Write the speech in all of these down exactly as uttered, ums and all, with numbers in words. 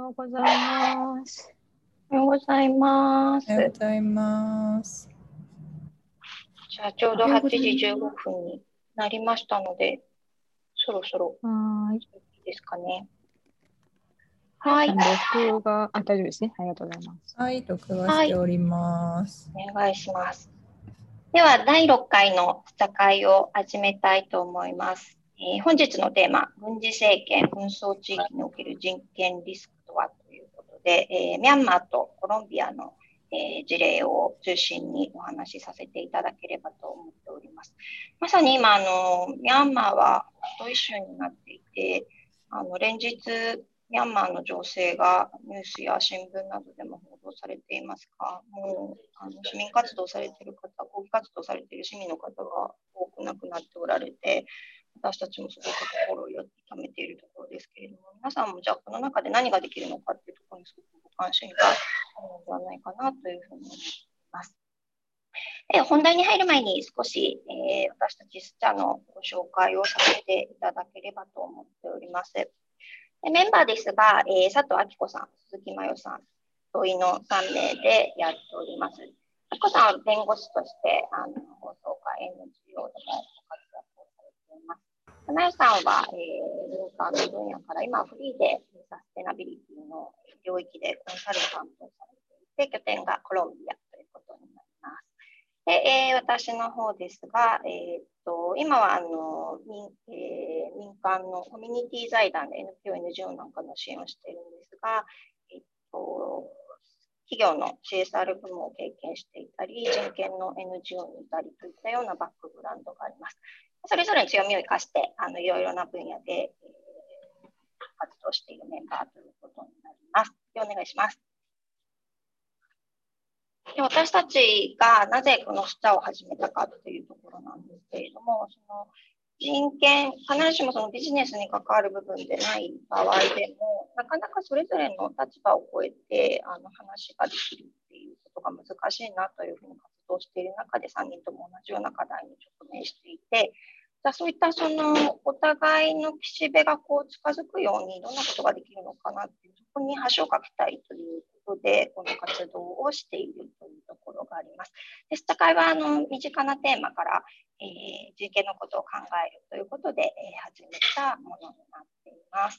ようございます。 おはようございます。 おはようございます。 じゃあちょうどはちじじゅうごふんになりましたので、そろそろはい。 いいですかね。 は。 はいい。 録画、あ、大丈夫ですね。ありがとうございます。 はい、録画しております。 お願いします。では、だいろっかいの戦いを始めたいと思います。えー本日のテーマ、軍事政権、紛争地域における人権リスクとはということで、えーミャンマーとコロンビアの、えー事例を中心にお話しさせていただければと思っております。まさに今、あのミャンマーはホットイシューになっていて、あの連日、ミャンマーの情勢がニュースや新聞などでも報道されていますが、もうあの市民活動されている方、抗議活動されている市民の方が多く亡くなっておられて、私たちもすごく心を痛めているところですけれども、皆さんもじゃあこの中で何ができるのかっていうところにすごくご関心があるのではないかなというふうに思います。で本題に入る前に少し、えー私たちスチャのご紹介をさせていただければと思っております。でメンバーですが、えー佐藤明子さん、鈴木真代さん、同意のさんめいでやっております。明子さんは弁護士としてあの放送会 エヌジーオー でも活躍をされています。真代さんは、えー、民間の分野から今フリーでサステナビリティの領域でコンサルタントをされていて、拠点がコロンビアということになります。でえー、私の方ですが、えー、っと今はあの民,、えー、民間のコミュニティ財団で エヌピーオー、エヌジーオー なんかの支援をしているんですが、えー、っと企業の シーエスアール 部門を経験していたり、人権の エヌジーオー にいたりといったようなバックグラウンドがあります。それぞれの強みを生かしてあのいろいろな分野で、えー、活動しているメンバーということになります。でお願いします。で私たちがなぜこのスチャを始めたかというところなんですけれども、その人権、必ずしもそのビジネスに関わる部分でない場合でも、なかなかそれぞれの立場を超えてあの話ができるっていうことが難しいなというふうに活動している中で、さんにんとも同じような課題に直面していて、じゃあそういったそのお互いの岸辺がこう近づくようにどんなことができるのかなっていう、そこに橋を架けたいということで、この活動をしているというところがあります。で、スチャ会はあの身近なテーマから、えー、人権のことを考えるということで、えー、始めたものになっています。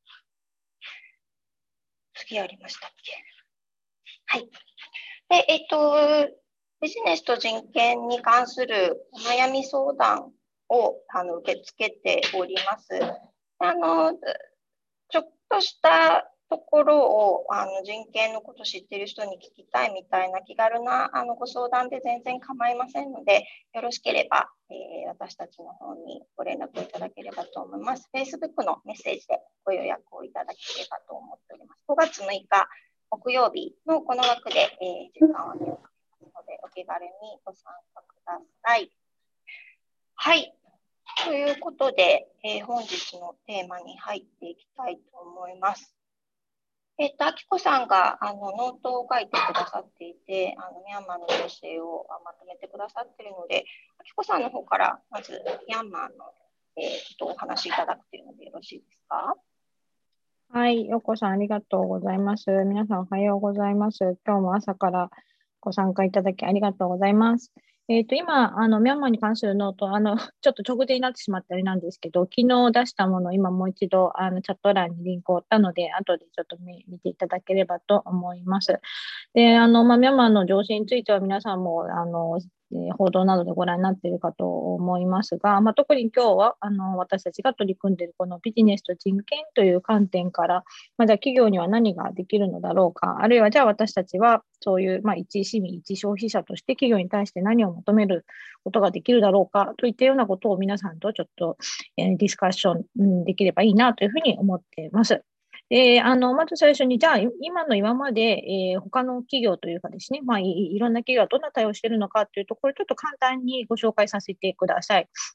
次ありましたっけ？はい。で、えっと、ビジネスと人権に関するお悩み相談をあの受け付けております。あのちょっとしたところをあの人権のことを知っている人に聞きたいみたいな気軽なあのご相談で全然構いませんので、よろしければ、えー、私たちの方にご連絡いただければと思います。Facebook のメッセージでご予約をいただければと思っております。ごがつむいか木曜日のこの枠で、えー、時間を空けますので、お気軽にご参加ください。はい。ということで、えー、本日のテーマに入っていきたいと思います。えっと、あきこさんがあのノートを書いてくださっていて、あのミャンマーの情勢をまとめてくださっているので、あきこさんの方からまずミャンマーの、えー、とお話しいただくというのでよろしいですか？ はい。ようこさん、ありがとうございます。皆さん、おはようございます。今日も朝からご参加いただきありがとうございます。えっと、今、あの、ミャンマーに関するノート、あの、ちょっと直前になってしまったりなんですけど、昨日出したものを今もう一度、あの、チャット欄にリンクを打ったので、後でちょっと見見ていただければと思います。で、あの、まあ、ミャンマーの情勢については皆さんも、あの、えー報道などでご覧になっているかと思いますが、まあ、特に今日はあの私たちが取り組んでいるこのビジネスと人権という観点から、まあ、じゃあ企業には何ができるのだろうか、あるいはじゃあ私たちはそういう、まあ、一市民、一消費者として企業に対して何を求めることができるだろうかといったようなことを皆さんとちょっと、えーディスカッションできればいいなというふうに思っています。で、あの、まず最初に、じゃあ、今の今まで、えー他の企業というかですね、まあい、いろんな企業がどんな対応しているのかというところ、ちょっと簡単にご紹介させてください。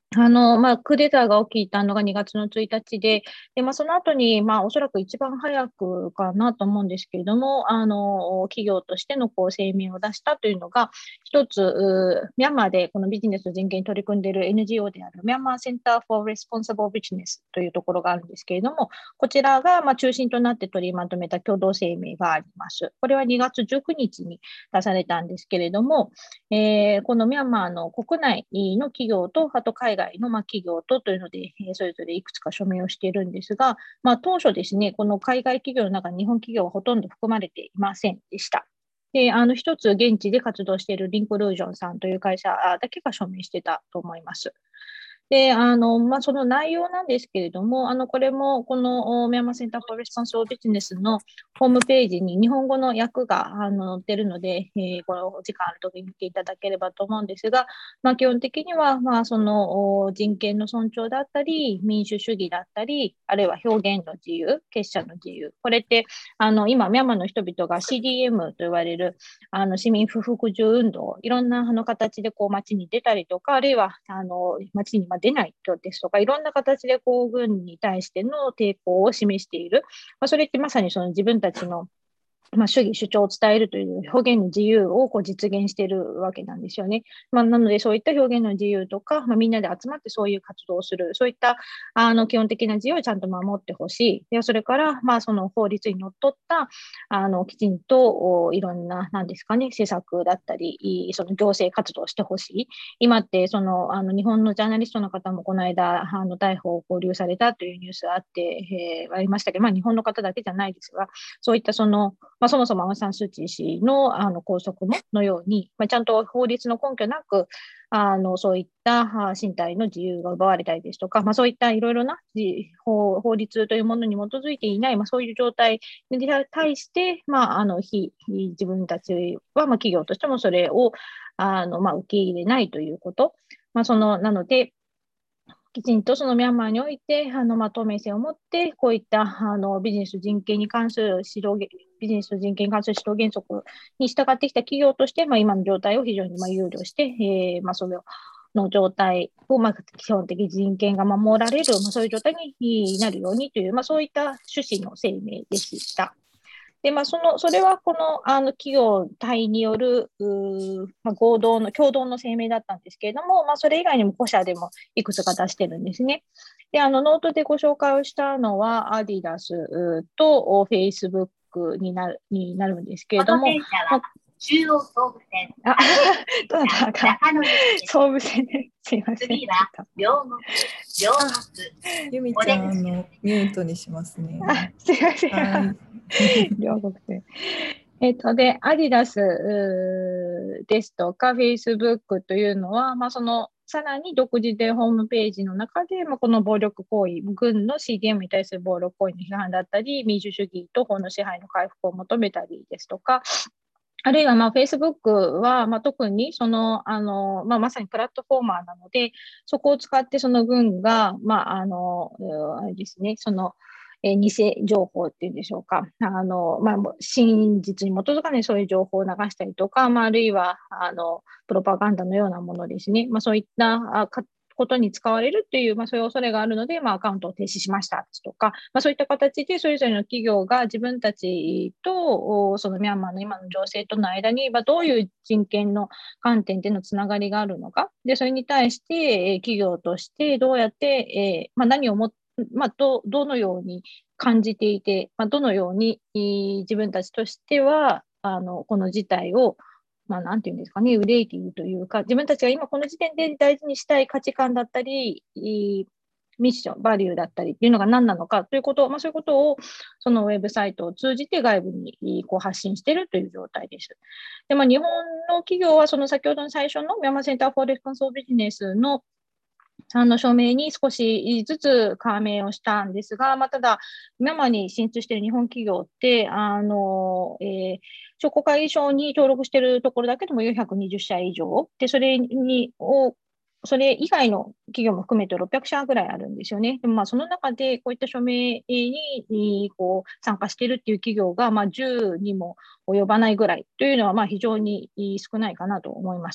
あの、まあ、クーデターが起きたのがにがつのついたちで、で、まあ、その後に、まあ、おそらく一番早くかなと思うんですけれども、あの、企業としてのこう声明を出したというのが、一つ、うミャンマーでこのビジネスと人権に取り組んでいる エヌジーオー であるミャンマーセンター for Responsible Business というところがあるんですけれども、こちらがまあ中心となって取りまとめた共同声明があります。これはにがつじゅうくにちに出されたんですけれども、えー、このミャンマーの国内の企業と、あと海外のまあ企業とというので、えーそれぞれいくつか署名をしているんですが、まあ、当初ですね、この海外企業の中に日本企業はほとんど含まれていませんでした。で、あの、一つ現地で活動しているリンクルージョンさんという会社だけが署名してたと思います。で、あの、まあ、その内容なんですけれども、あの、これも、このミャンマーセンターフォーレスポンスオブビジネスのホームページに日本語の訳があの載ってるので、えー、このお時間あるときに見ていただければと思うんですが、まあ、基本的には、まあ、その人権の尊重だったり、民主主義だったり、あるいは表現の自由、結社の自由。これって、あの、今、ミャンマーの人々が シーディーエム と言われる、あの、市民不服従運動、いろんなあの形でこう街に出たりとか、あるいは、あの、街に出ない人ですとか、いろんな形でこう軍に対しての抵抗を示している。まあ、それってまさにその自分たちのまあ、主義主張を伝えるという表現の自由をこう実現しているわけなんですよね。まあ、なので、そういった表現の自由とか、まあ、みんなで集まってそういう活動をする、そういったあの基本的な自由をちゃんと守ってほしい。でそれから、まあ、その法律にのっとったあのきちんといろんな、なんですかね、施策だったり、その行政活動をしてほしい。今ってそのあの日本のジャーナリストの方もこの間、あの逮捕、拘留されたというニュースがあって、えー、ありましたけど、まあ、日本の方だけじゃないですが、そういったその、まあ、そもそもアウン・サン・スー・チー氏のあの拘束ものように、まあ、ちゃんと法律の根拠なく、あのそういった身体の自由が奪われたりですとか、まあ、そういったいろいろな法法律というものに基づいていない、まあ、そういう状態に対して、まあ、あの非自分たちは、まあ、企業としてもそれをあの、まあ、受け入れないということ。まあ、そのなので、きちんとそのミャンマーにおいて、あの、まあ、透明性を持って、こういった、あの、ビジネス人権に関する指導、ビジネス人権に関する指導原則に従ってきた企業として、まあ、今の状態を非常に、まあ、憂慮して、えー、まあ、それの状態を、まあ、基本的人権が守られる、まあ、そういう状態になるようにという、まあ、そういった趣旨の声明でした。で、まあ、その、それはこの、あの、企業体による、まあ、合同の、共同の声明だったんですけれども、まあ、それ以外にも個社でもいくつか出してるんですね。で、あの、ノートでご紹介をしたのは、アディダスとフェイスブックになる、になるんですけれども、まあ、 中央総武線。 あ、どなたか、総武線で、すいません。 次は、両国、両国。 ゆみちゃん、あの、ミュートにしますね。 あ、すいません。はい。両国線。えっと、で、アディダスですとか、フェイスブックというのは、まあ、その、さらに独自でホームページの中で、まあ、この暴力行為、軍の シーディーエム に対する暴力行為の批判だったり、民主主義と法の支配の回復を求めたりですとか、あるいは、まあ、Facebook は、まあ、特に、その、あの、まあ、まさにプラットフォーマーなので、そこを使って、その軍が、まあ、あの、あれですね、その、えー、偽情報っていうんでしょうか。あの、まあ、真実に基づかないそういう情報を流したりとか、まあ、あるいは、あの、プロパガンダのようなものですね。まあ、そういったあかことに使われるっていう、まあ、そういう恐れがあるので、まあ、アカウントを停止しましたですとか、まあ、そういった形で、それぞれの企業が自分たちと、そのミャンマーの今の情勢との間に、まあ、どういう人権の観点でのつながりがあるのか、で、それに対して、企業としてどうやって、えーまあ、何をもまあ、どどのように感じていて、まあ、どのように自分たちとしてはあのこの事態を、まあ、なんていうんですかね、憂いているというか、自分たちが今この時点で大事にしたい価値観だったり、ミッション、バリューだったりっていうのが何なのかということを、まあ、そういうことをそのウェブサイトを通じて外部にこう発信しているという状態です。で、まあ、日本の企業はその先ほどの最初のミャンマーセンターフォーレスポンスビジネスのあの署名に少しずつ加盟をしたんですが、まあ、ただ、ミャンマーに進出している日本企業って、あの、えー、商工会議所に登録しているところだけでもよんひゃくにじゅっしゃ以上、で、それに、を、それ以外の企業も含めてろっぴゃくしゃぐらいあるんですよね。でもまあその中でこういった署名にこう参加しているっていう企業がまあじゅうにも及ばないぐらいというのはまあ非常に少ないかなと思います。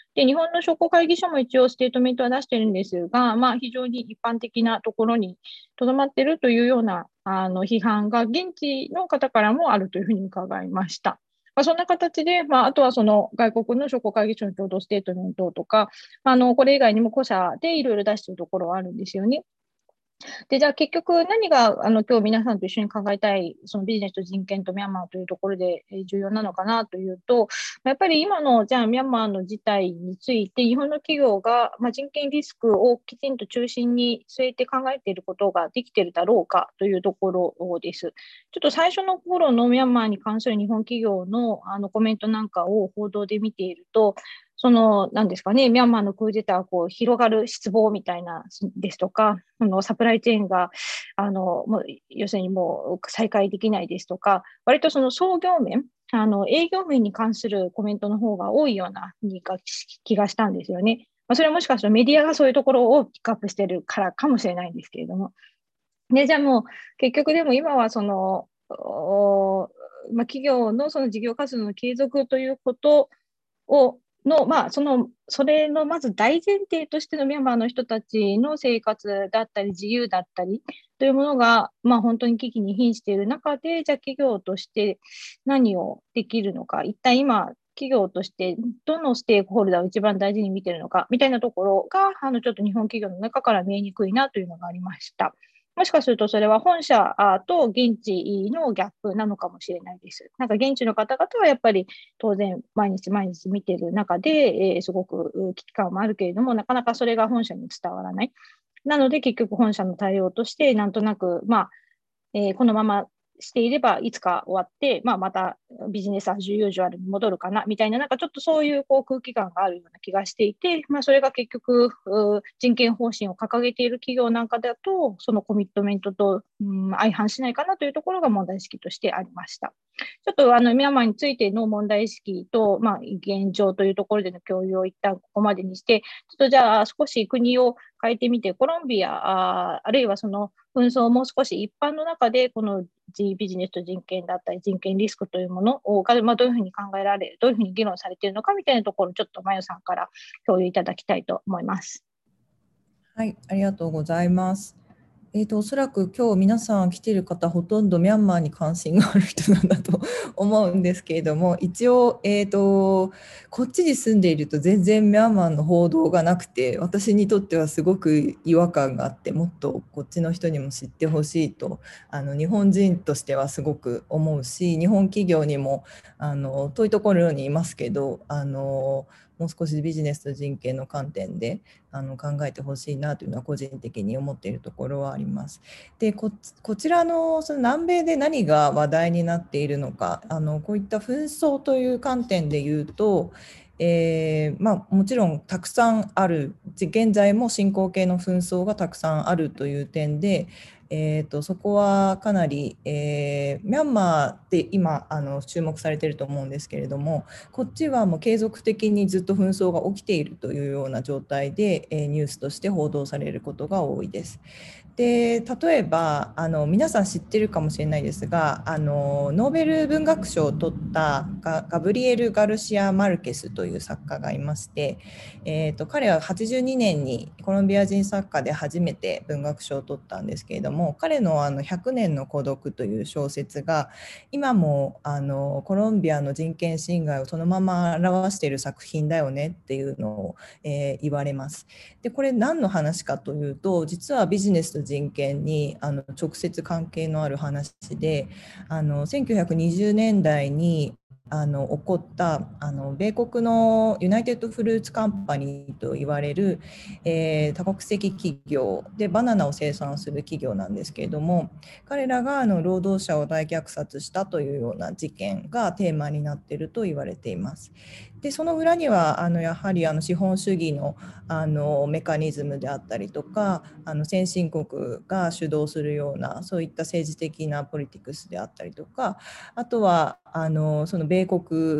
で、日本の商工会議所も一応ステートメントは出してるんですが、まあ、非常に一般的なところにとどまっているというようなあの批判が現地の方からもあるというふうに伺いました。まあ、そんな形で、まあ、あとはその外国の商工会議所の共同ステートメントとか、あのこれ以外にも個社でいろいろ出しているところはあるんですよね。で、じゃあ結局何があの今日皆さんと一緒に考えたい、そのビジネスと人権とミャンマーというところで重要なのかなというと、やっぱり今のじゃあミャンマーの事態について日本の企業が、まあ、人権リスクをきちんと中心に据えて考えていることができているだろうかというところです。ちょっと最初の頃のミャンマーに関する日本企業のあのコメントなんかを報道で見ていると、その、なんですかね、ミャンマーのクーデターがこう広がる失望みたいなですとか、そのサプライチェーンが、あの、もう要するにもう再開できないですとか、割とその創業面、あの、営業面に関するコメントの方が多いような気がしたんですよね。まあ、それはもしかしたらメディアがそういうところをピックアップしてるからかもしれないんですけれども。で、じゃあもう結局でも今はその、まあ、企業のその事業活動の継続ということをの、まあ、その、それのまず大前提としてのミャンマーの人たちの生活だったり、自由だったりというものが、まあ、本当に危機に瀕している中で、じゃあ企業として何をできるのか、一体今、企業としてどのステークホルダーを一番大事に見ているのか、みたいなところが、あの、ちょっと日本企業の中から見えにくいなというのがありました。もしかするとそれは本社と現地のギャップなのかもしれないです。なんか現地の方々はやっぱり当然毎日毎日見ている中で、えー、すごく危機感もあるけれども、なかなかそれが本社に伝わらない。なので結局本社の対応としてなんとなく、まあ、えー、このまましていればいつか終わって、まあ、またビジネスアジュージュアルに戻るかなみたいな、なんかちょっとそういうこう空気感があるような気がしていて、まあ、それが結局人権方針を掲げている企業なんかだと、そのコミットメントと、うん、相反しないかなというところが問題意識としてありました。ちょっとあのミャンマーについての問題意識と、まあ、現状というところでの共有を一旦ここまでにして、ちょっとじゃあ少し国を変えてみて、コロンビア、あ, あるいはその紛争をもう少し一般の中で、このビジネスと人権だったり、人権リスクというものを、まあ、どういうふうに考えられる、どういうふうに議論されているのかみたいなところを、ちょっとまゆさんから共有いただきたいと思います。 はい、ありがとうございます。えーと、おそらく今日皆さん来ている方ほとんどミャンマーに関心がある人なんだと思うんですけれども、一応、えーと、こっちに住んでいると全然ミャンマーの報道がなくて、私にとってはすごく違和感があって、もっとこっちの人にも知ってほしいとあの日本人としてはすごく思うし、日本企業にもあの遠いところにいますけど、あのもう少しビジネスと人権の観点であの考えてほしいなというのは個人的に思っているところはあります。で こ, こちら の, その南米で何が話題になっているのか、あのこういった紛争という観点で言うと、えーまあ、もちろんたくさんある、現在も進行形の紛争がたくさんあるという点で、えー、とそこはかなり、えー、ミャンマーで今あの注目されていると思うんですけれども、こっちはもう継続的にずっと紛争が起きているというような状態で、えー、ニュースとして報道されることが多いです。で例えばあの皆さん知ってるかもしれないですが、あのノーベル文学賞を取ったガガブリエル・ガルシア・マルケスという作家がいまして、えー、と彼ははちじゅうにねんにコロンビア人作家で初めて文学賞を取ったんですけれども、彼のあのひゃくねんの孤独という小説が今もあのコロンビアの人権侵害をそのまま表している作品だよねっていうのを、えー、言われます。でこれ何の話かというと、実はビジネスと人権にあの直接関係のある話で、あのせんきゅうひゃくにじゅうねんだいにあの起こったあの米国のユナイテッドフルーツカンパニーと言われる、えー、多国籍企業でバナナを生産する企業なんですけれども、彼らがあの労働者を大虐殺したというような事件がテーマになっていると言われています。でその裏にはあのやはりあの資本主義の、あのメカニズムであったりとか、あの先進国が主導するようなそういった政治的なポリティクスであったりとか、あとはあのその米国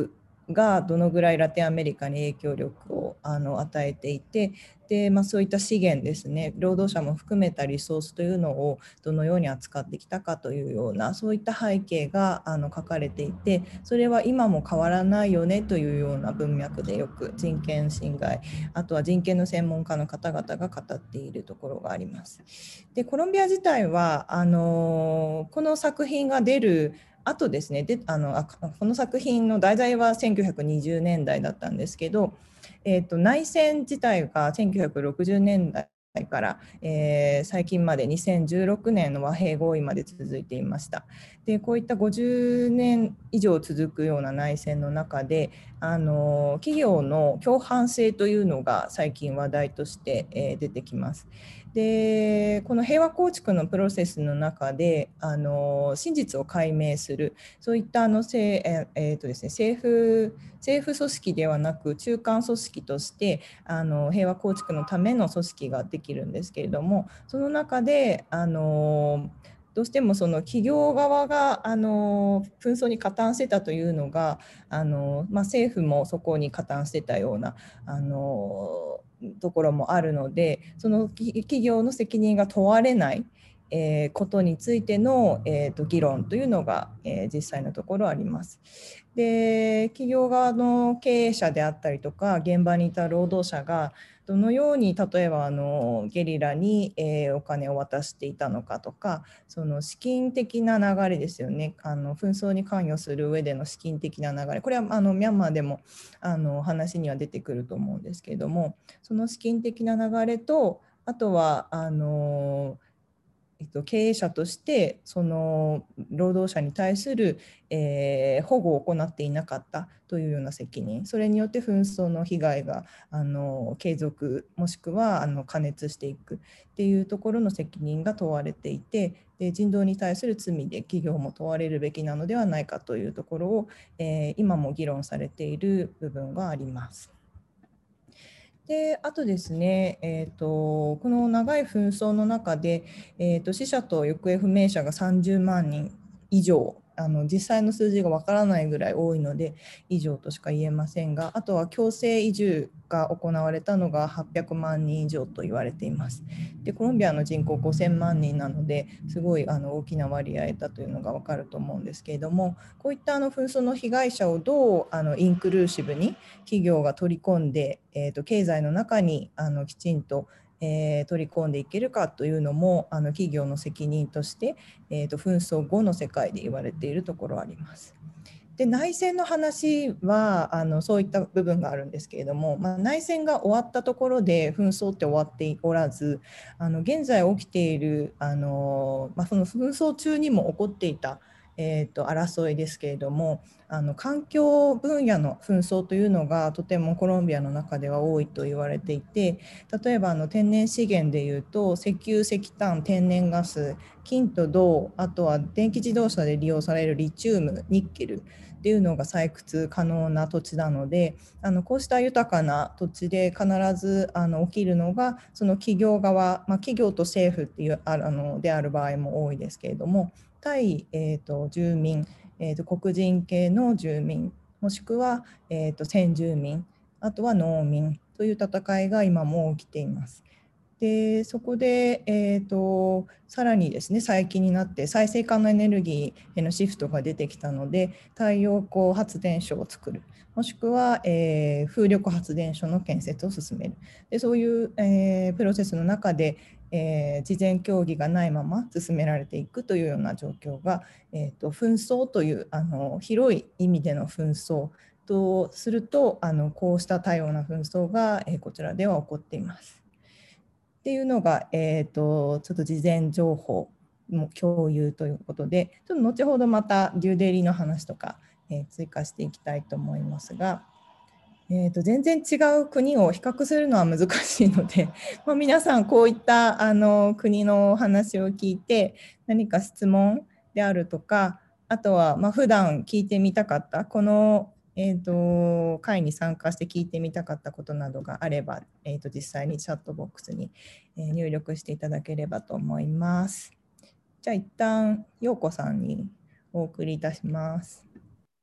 がどのぐらいラテンアメリカに影響力をあの与えていて、で、まあ、そういった資源ですね、労働者も含めたリソースというのをどのように扱ってきたかというような、そういった背景があの書かれていて、それは今も変わらないよねというような文脈でよく人権侵害、あとは人権の専門家の方々が語っているところがあります。で、コロンビア自体はあのこの作品が出るあとですね、であのあこの作品の題材はせんきゅうひゃくにじゅうねんだいだったんですけど、えー、と内戦自体がせんきゅうひゃくろくじゅうねんだいから、えー、最近までにせんじゅうろくねんの和平合意まで続いていました。で、こういったごじゅうねん以上続くような内戦の中で、あの企業の共犯性というのが最近話題として、えー、出てきます。で、この平和構築のプロセスの中であの真実を解明する、そういったあのせ、ええーとですね、政府政府組織ではなく中間組織としてあの平和構築のための組織ができるんですけれども、その中であのどうしてもその企業側があの紛争に加担してたというのがあの、まあ、政府もそこに加担してたようなあのところもあるので、その企業の責任が問われない、えー、ことについての、えー、と議論というのが、えー、実際のところあります。で、企業側の経営者であったりとか現場にいた労働者がどのように例えばあのゲリラに、えー、お金を渡していたのかとか、その資金的な流れですよね。あの紛争に関与する上での資金的な流れ、これはあのミャンマーでもあの話には出てくると思うんですけれども、その資金的な流れと、あとはあのえっと、経営者としてその労働者に対する、えー、保護を行っていなかったというような責任、それによって紛争の被害があの継続もしくはあの加熱していくっていうところの責任が問われていて、で人道に対する罪で企業も問われるべきなのではないかというところを、えー、今も議論されている部分があります。で、あとですね、えーと、この長い紛争の中で、えーと、死者と行方不明者がさんじゅうまんにん以上、あの実際の数字がわからないぐらい多いので以上としか言えませんが、あとは強制移住が行われたのがはっぴゃくまんにん以上と言われています。で、コロンビアの人口ごせんまんにんなのですごいあの大きな割合だというのがわかると思うんですけれども、こういったあの紛争の被害者をどうあのインクルーシブに企業が取り込んで、えーと、経済の中にあのきちんと、えー、取り込んでいけるかというのもあの企業の責任として、えーと、紛争後の世界で言われているところあります。で、内戦の話はあのそういった部分があるんですけれども、まあ、内戦が終わったところで紛争って終わっておらず、あの現在起きているあの、まあ、その紛争中にも起こっていたえー、と争いですけれども、あの環境分野の紛争というのがとてもコロンビアの中では多いと言われていて、例えばあの天然資源でいうと石油、石炭、天然ガス、金と銅、あとは電気自動車で利用されるリチウム、ニッケルっていうのが採掘可能な土地なので、あのこうした豊かな土地で必ずあの起きるのがその企業側、まあ、企業と政府っていうあのである場合も多いですけれども、対、えー、と住民、えー、と黒人系の住民、もしくは、えー、と先住民、あとは農民という戦いが今も起きています。でそこで、えー、とさらにですね、最近になって再生可能エネルギーへのシフトが出てきたので、太陽光発電所を作る、もしくは、えー、風力発電所の建設を進める。でそういう、えー、プロセスの中で、えー、事前協議がないまま進められていくというような状況が、えー、と紛争というあの広い意味での紛争とすると、あのこうした多様な紛争が、えー、こちらでは起こっています。っていうのが、えー、とちょっと事前情報の共有ということで、ちょっと後ほどまたデューデリの話とか、えー、追加していきたいと思いますが、えー、と全然違う国を比較するのは難しいので、まあ、皆さんこういったあの国の話を聞いて何か質問であるとか、あとはまあ普段聞いてみたかったこの、えー、と会に参加して聞いてみたかったことなどがあれば、えー、と実際にチャットボックスに入力していただければと思います。じゃあ一旦陽子さんにお送りいたします。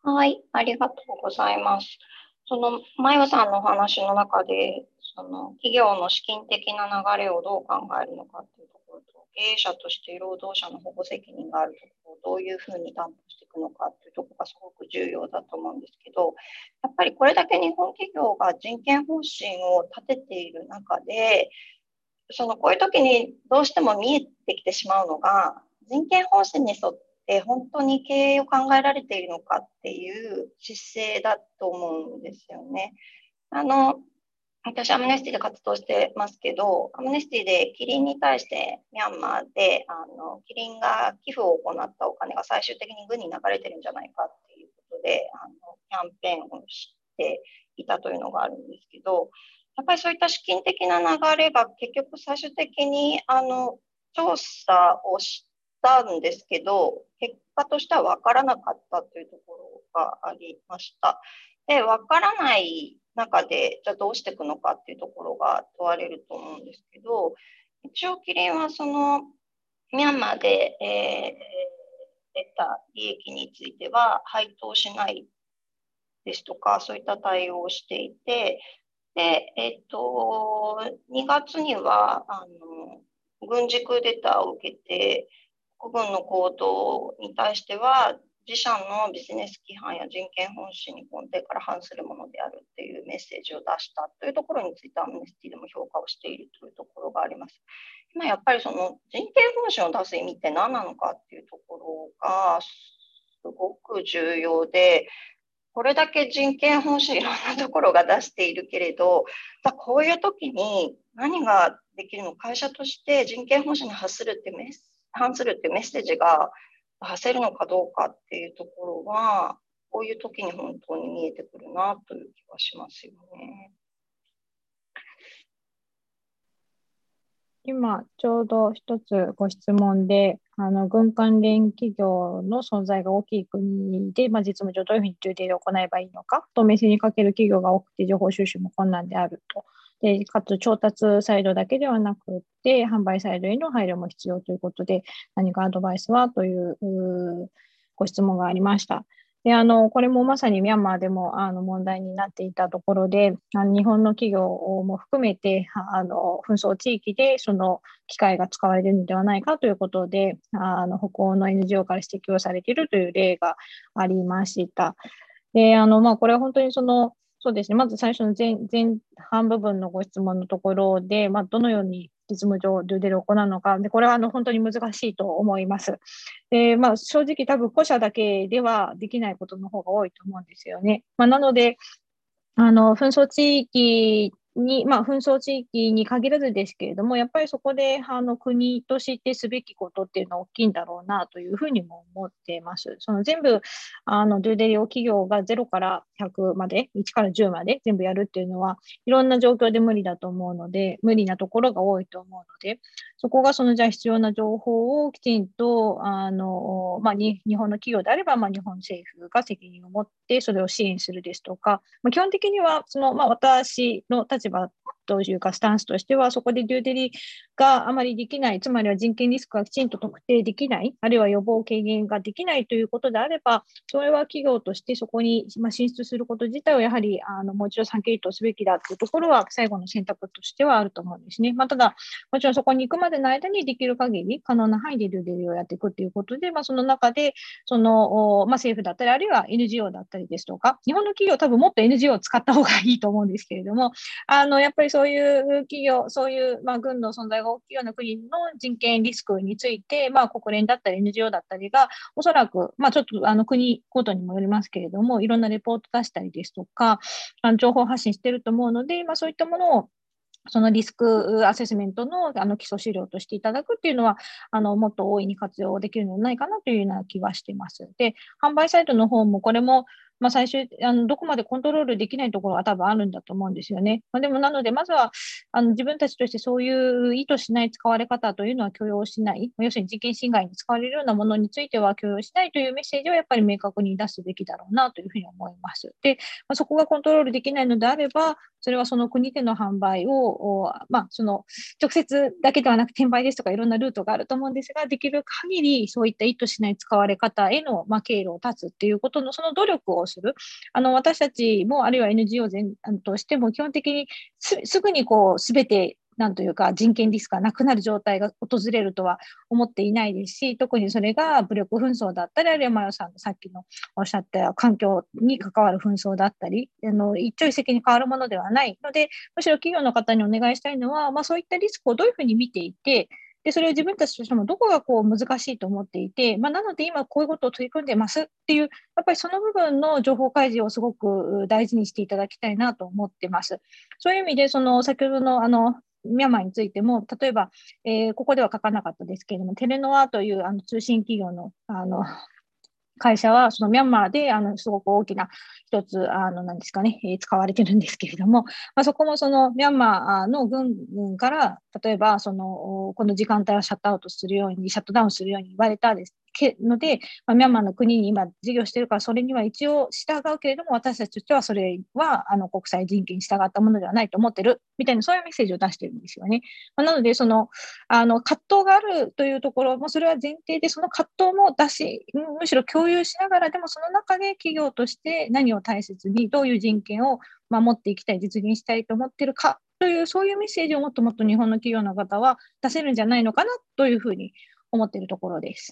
はい、ありがとうございます。その、マヨさんのお話の中で、その、企業の資金的な流れをどう考えるのかっていうところと、経営者として労働者の保護責任があるところをどういうふうに担保していくのかっていうところがすごく重要だと思うんですけど、やっぱりこれだけ日本企業が人権方針を立てている中で、そのこういう時にどうしても見えてきてしまうのが、人権方針に沿って本当に経営を考えられているのかっていう姿勢だと思うんですよね。あの、私、アムネスティで活動してますけど、アムネスティでキリンに対してミャンマーで、あの、キリンが寄付を行ったお金が最終的に軍に流れてるんじゃないかっていうことで、あの、キャンペーンをしていたというのがあるんですけど、やっぱりそういった資金的な流れが結局最終的に、あの、調査をしたんですけど、結果としては分からなかったというところがありました。で、分からない中で、じゃあどうしていくのかっていうところが問われると思うんですけど、一応キリンはその、ミャンマーで、えー、出た利益については配当しないですとか、そういった対応をしていて、で、えっと、にがつには、あの、軍事クーデターを受けて、国軍の行動に対しては、自社のビジネス規範や人権方針に根底から反するものであるっていうメッセージを出したというところについてアムネスティでも評価をしているというところがあります。今やっぱりその人権方針を出す意味って何なのかっていうところがすごく重要で、これだけ人権方針いろんなところが出しているけれど、こういう時に何ができるのか、会社として人権方針に発するってメス反するっていうメッセージが出せるのかどうかっていうところは、こういう時に本当に見えてくるなという気がしますよね。 今、ちょうど一つご質問で、あの軍関連企業の存在が大きい国で、まあ、実務上どういうふうに重点で行えばいいのか、透明性に欠ける企業が多くて、情報収集も困難であると。で、かつ調達サイドだけではなくて、販売サイドへの配慮も必要ということで、何かアドバイスはというご質問がありました。で、あの、これもまさにミャンマーでもあの問題になっていたところで、あの日本の企業も含めて、あの、紛争地域でその機械が使われるのではないかということで、あの、北欧の エヌジーオー から指摘をされているという例がありました。で、あの、まあ、これは本当にその、そうですね、まず最初の前前半部分のご質問のところで、まあ、どのように実務上デューデルを行うのか、でこれはあの本当に難しいと思います。で、まあ、正直多分個社だけではできないことの方が多いと思うんですよね。まあ、なので、あの、紛争地域に、まあ、紛争地域に限らずですけれども、やっぱりそこで、あの、国としてすべきことっていうのは大きいんだろうな、というふうにも思っています。その全部、あの、デューデリを企業がゼロからひゃくまで、いちからじゅうまで全部やるっていうのは、いろんな状況で無理だと思うので、無理なところが多いと思うので、そこがその、じゃあ必要な情報をきちんと、あの、まあ、に日本の企業であれば、まあ、日本政府が責任を持ってそれを支援するですとか、まあ、基本的にはその、まあ、私の立場というかスタンスとしては、そこでデューデリがあまりできない、つまりは人権リスクがきちんと特定できない、あるいは予防軽減ができないということであれば、それは企業としてそこに進出すること自体をやはりあのもう一度再検討すべきだというところは最後の選択としてはあると思うんですね。まあ、ただ、もちろんそこに行くまでの間にできる限り可能な範囲でデューデリをやっていくということで、まあ、その中でその、まあ、政府だったり、あるいは エヌジーオー だったりですとか、日本の企業多分もっと エヌジーオー を使った方がいいと思うんですけれども、あのやっぱりそういう企業、そういう、まあ、軍の存在が大きいような国の人権リスクについて、まあ、国連だったり エヌジーオー だったりが、おそらく、まあ、ちょっとあの国ごとにもよりますけれども、いろんなレポート出したりですとか、あの情報発信していると思うので、まあ、そういったものをそのリスクアセスメントのあの基礎資料としていただくっていうのは、あのもっと大いに活用できるのではないかなというような気はしています。で、販売サイトの方も、これも、まあ、最終あのどこまでコントロールできないところは多分あるんだと思うんですよね。まあ、でも、なので、まずはあの自分たちとしてそういう意図しない使われ方というのは許容しない、要するに人権侵害に使われるようなものについては許容しないというメッセージをやっぱり明確に出すべきだろうなというふうに思います。で、まあ、そこがコントロールできないのであれば、 それはその国での販売を、まあ、その直接だけではなく転売ですとかいろんなルートがあると思うんですが、できる限りそういった意図しない使われ方への、まあ、経路を断つっていうことのその努力をする。あの私たちもあるいは エヌジーオー 全としても基本的に す, すぐにこう全てなんというか人権リスクがなくなる状態が訪れるとは思っていないですし、特にそれが武力紛争だったり、あるいはマヨさんのさっきのおっしゃった環境に関わる紛争だったり、あの一朝一夕に変わるものではないので、むしろ企業の方にお願いしたいのは、まあ、そういったリスクをどういうふうに見ていて、でそれを自分たちとしてもどこがこう難しいと思っていて、まあ、なので今こういうことを取り組んでますっていう、やっぱりその部分の情報開示をすごく大事にしていただきたいなと思ってます。そういう意味で、その先ほどのあのミャンマーについても、例えば、えーここでは書かなかったですけれども、テレノアというあの通信企業のあの会社は、そのミャンマーであのすごく大きな一つ、あのなんですかね、えー使われてるんですけれども、まあ、そこもそのミャンマーの軍から、例えばそのこの時間帯をシャットアウトするように、シャットダウンするように言われたですけので、まあ、ミャンマーの国に今事業してるから、それには一応従うけれども、私たちとしてはそれはあの国際人権に従ったものではないと思ってるみたいな、そういうメッセージを出してるんですよね。まあ、なので、そのあの葛藤があるというところも、それは前提で、その葛藤も出し、むしろ共有しながら、でもその中で企業として何を大切に、どういう人権を守っていきたい、実現したいと思っているかという、そういうメッセージをもっともっと日本の企業の方は出せるんじゃないのかなというふうに思っているところです。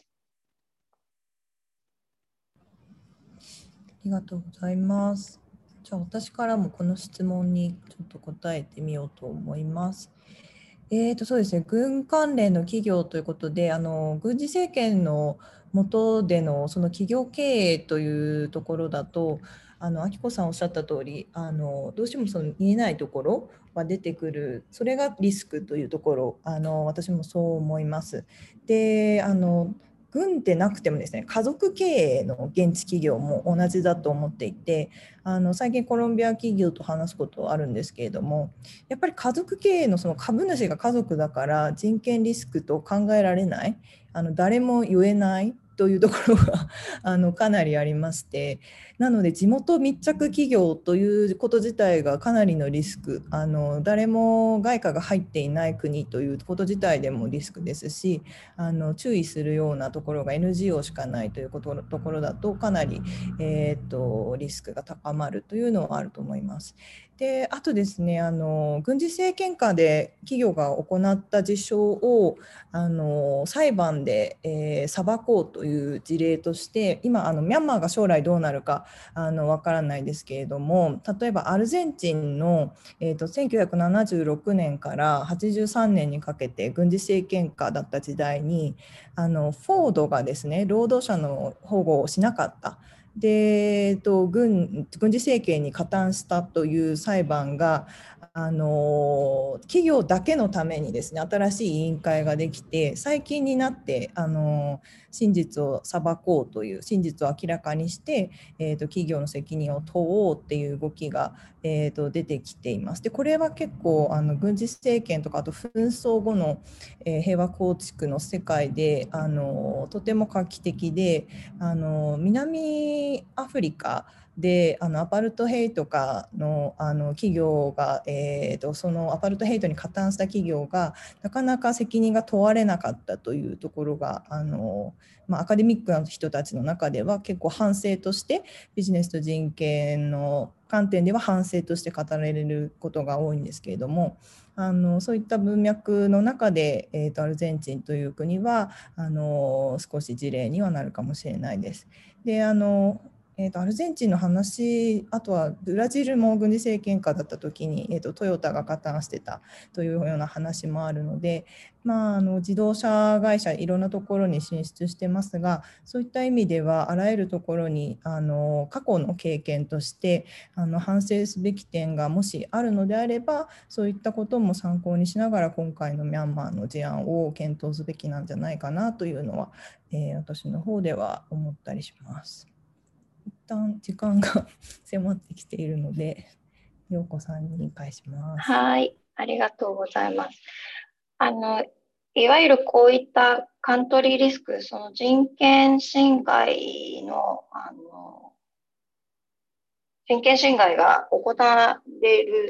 ありがとうございます。じゃあ私からもこの質問にちょっと答えてみようと思います。えーとそうですね、軍関連の企業ということで、あの軍事政権の下でのその企業経営というところだと、あの明子さんおっしゃった通り、あのどうしてもその見えないところが出てくる、それがリスクというところ、あの私もそう思います。で、あの軍でなくてもですね、家族経営の現地企業も同じだと思っていて、あの最近コロンビア企業と話すことあるんですけれども、やっぱり家族経営のその株主が家族だから人権リスクと考えられない、あの誰も言えないというところがあのかなりありまして、なので地元密着企業ということ自体がかなりのリスク、あの誰も外貨が入っていない国ということ自体でもリスクですし、あの注意するようなところが エヌジーオー しかないということところだとかなり、えー、とリスクが高まるというのはあると思います。で、あとですね、あの軍事政権下で企業が行った事象をあの裁判で、えー、裁こうという事例として、今あのミャンマーが将来どうなるかあの分からないですけれども、例えばアルゼンチンの、えー、とせんきゅうひゃくななじゅうろくねんからはちじゅうさんねんにかけて軍事政権下だった時代に、あのフォードがですね、労働者の保護をしなかった。で、えっと、軍, 軍事政権に加担したという裁判が、あの企業だけのためにですね、新しい委員会ができて、最近になってあの真実を裁こうという、真実を明らかにして、えー、と企業の責任を問おうっていう動きが、えー、と出てきています。で、これは結構あの軍事政権とか、あと紛争後の、えー、平和構築の世界であのとても画期的で、あの南アフリカであのアパルトヘイトか の, あの企業が、えー、とそのアパルトヘイトに加担した企業がなかなか責任が問われなかったというところが、あの、まあ、アカデミックな人たちの中では結構反省として、ビジネスと人権の観点では反省として語られることが多いんですけれども、あのそういった文脈の中で、えー、とアルゼンチンという国はあの少し事例にはなるかもしれないです。で、あのえー、とアルゼンチンの話、あとはブラジルも軍事政権下だった時に、えー、とトヨタが加担してたというような話もあるので、まあ、あの自動車会社いろんなところに進出してますが、そういった意味ではあらゆるところにあの過去の経験としてあの反省すべき点がもしあるのであれば、そういったことも参考にしながら今回のミャンマーの事案を検討すべきなんじゃないかなというのは、えー、私の方では思ったりします。一旦時間が迫ってきているので、陽子さんに返します。 はい、ありがとうございます。あの、いわゆるこういったカントリーリスク、その人権侵害の、あの、人権侵害が行われる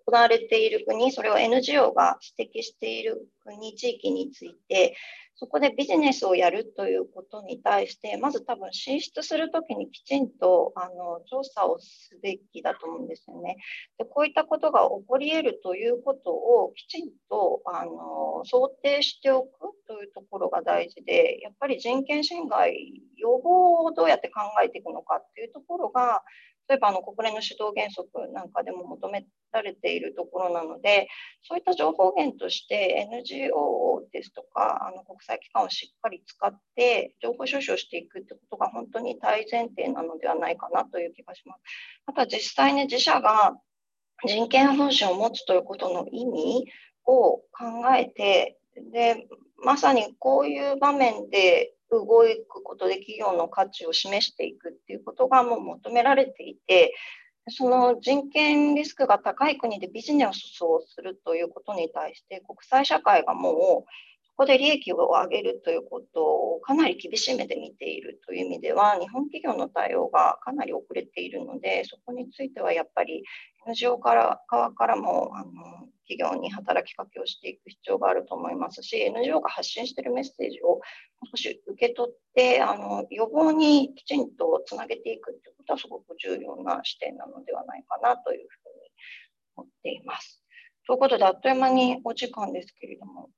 われている国、それを エヌジーオー が指摘している国、地域について、そこでビジネスをやるということに対して、まず多分進出するときにきちんとあの調査をすべきだと思うんですよね。で、こういったことが起こり得るということをきちんとあの想定しておくというところが大事で、やっぱり人権侵害、予防をどうやって考えていくのかっていうところが、例えばあの国連の指導原則なんかでも求められているところなので、そういった情報源として エヌジーオー ですとか、あの国際機関をしっかり使って情報収集をしていくってことが本当に大前提なのではないかなという気がします。また実際に自社が人権方針を持つということの意味を考えて、で、まさにこういう場面で動くことで企業の価値を示していくっていうことがもう求められていて、その人権リスクが高い国でビジネスをするということに対して国際社会がもうそこで利益を上げるということをかなり厳しい目で見ているという意味では、日本企業の対応がかなり遅れているので、そこについてはやっぱり エヌジーオー から側からもあの企業に働きかけをしていく必要があると思いますし、エヌジーオー が発信しているメッセージを少し受け取ってあの予防にきちんとつなげていくということはすごく重要な視点なのではないかなというふうに思っています。ということであっという間にお時間ですけれども。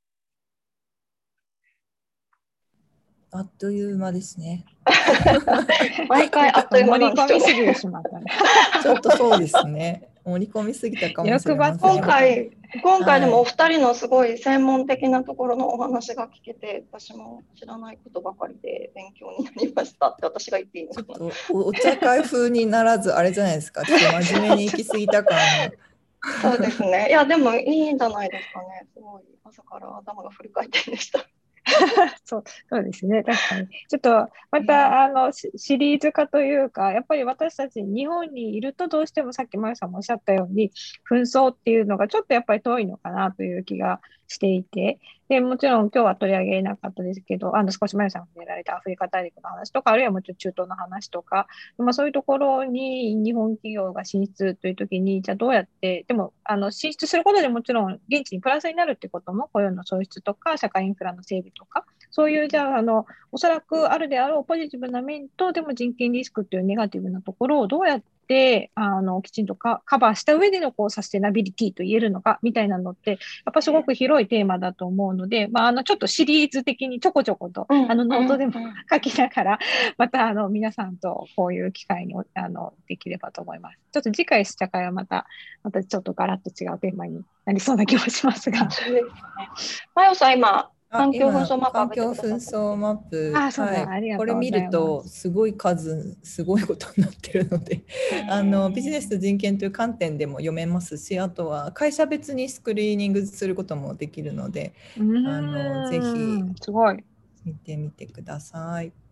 あっという間ですね。 毎回あっという間なんですよね。 盛り込みすぎてしまったね。 ちょっとそうですね。盛り込みすぎたかもしれません。 今回、今回でもお二人のすごい専門的なところのお話が聞けて、私も知らないことばかりで勉強になりましたって私が言っていいのかな。 ちょっとお茶会風にならずあれじゃないですか。ちょっと真面目に行き過ぎた感が。 そうですね。いや、でもいいんじゃないですかね。すごい朝から頭がフル回転でした。 そう、そうですね。確かに。ちょっと、また、あの、シシリーズ化というか、やっぱり私たち日本にいるとどうしてもさっきまゆさんもおっしゃったように、紛争っていうのがちょっとやっぱり遠いのかなという気がしていて、で、もちろん今日は取り上げなかったですけど、あの、少しまゆさんがやられたアフリカ大陸の話とか、あるいはもちろん中東の話とか、まあそういうところに日本企業が進出というときに、じゃあどうやって、でも、あの、進出することでもちろん現地にプラスになるってことも、雇用の創出とか、社会インフラの整備とか、そういう、じゃあ、あの、おそらくあるであろうポジティブな面と、でも人権リスクっていうネガティブなところをどうやってあのきちんとカカバーした上でのこうサステナビリティと言えるのかみたいなのって、やっぱすごく広いテーマだと思うので、まあ、あのちょっとシリーズ的にちょこちょことあのノートでも書きながら、またあの皆さんとこういう機会にあのできればと思います。ちょっと次回試写会はまた、またちょっとガラッと違うテーマになりそうな気もしますが。 そうですね。マヨさん、今、環境紛争マップ環境紛争マップ、 あ、そうだ、 はい、 ありがとうございます。 これ見るとすごい数すごいことになってるのであのビジネスと人権という観点でも読めますし、あとは会社別にスクリーニングすることもできるので、あのぜひすごい見てみてください。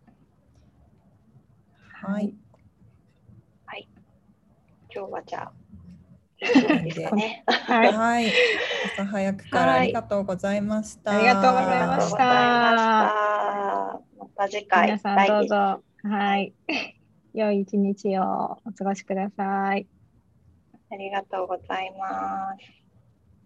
はい、 はい、 はい、今日はじゃあですかね。 はい、はい、朝早くからありがとうございました。 ありがとうございました。 また次回。 皆さんどうぞ、はい、良い一日をお過ごしください。 ありがとうございます。